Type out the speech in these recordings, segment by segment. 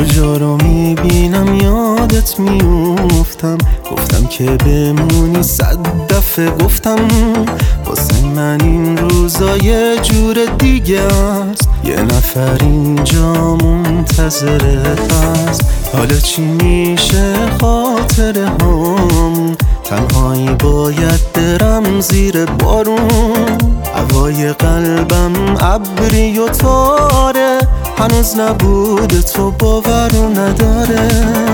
جا رو میبینم یادت میوفتم، گفتم که بمونی 100 دفعه گفتم، واسه من این روزا یه جور دیگه است، یه نفر اینجا منتظرت هست. حالا چی میشه خاطره هامون؟ تنهایی باید برم زیر بارون، هوای قلبم ابری و تاره، هنوز نبود تو باورو نداره.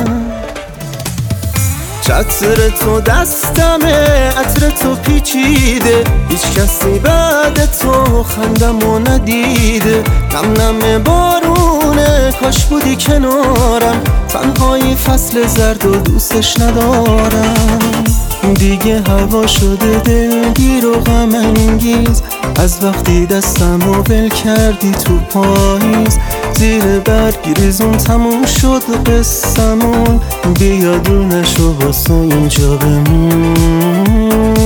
چتر تو دستمه، عطر تو پیچیده، هیچ کسی بعد تو خندمو ندیده. نم نم بارونه، کاش بودی کنارم، تنهایی فصل زرد و دوستش ندارم. دیگه هوا شده دلگیر و غم انگیز، از وقتی دستمو ول کردی تو پاییز. زیر برگ ریزون تموم شد قصمون، بیا دونشو واسه اینجا بمون.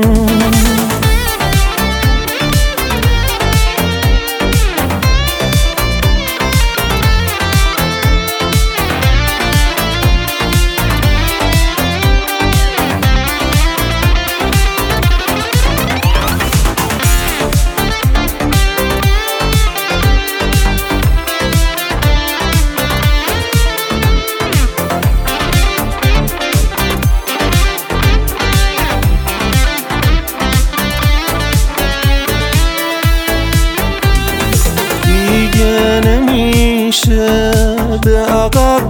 نمیشه به عقب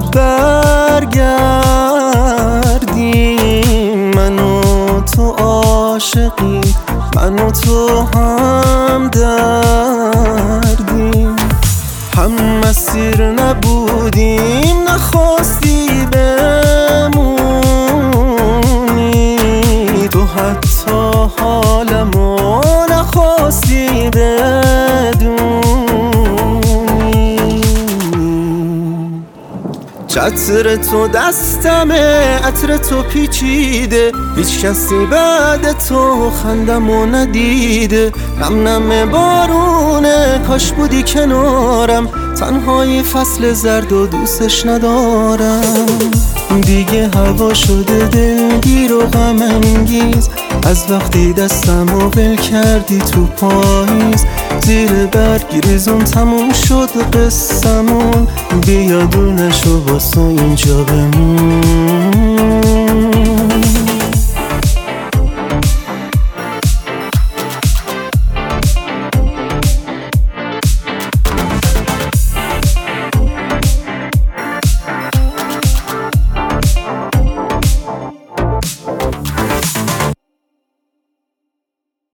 برگردیم، من و تو عاشقی، من و تو هم دردیم، هم مسیر نبودیم، نخواستی بمونی، تو حتی حالمو نخواستی بدونی. چتر تو دستمه، عطر تو پیچیده، هیچ کسی بعد تو خندمو ندیده. نم نم بارونه، کاش بودی کنارم، تنهایی فصل زرد و دوستش ندارم. دیگه هوا شده دلگیر و غم انگیز، از وقتی دستمو ول کردی تو پاییز. زیر برگ ریزون تموم شد قصمون، بیا دونشو واسه اینجا بمون.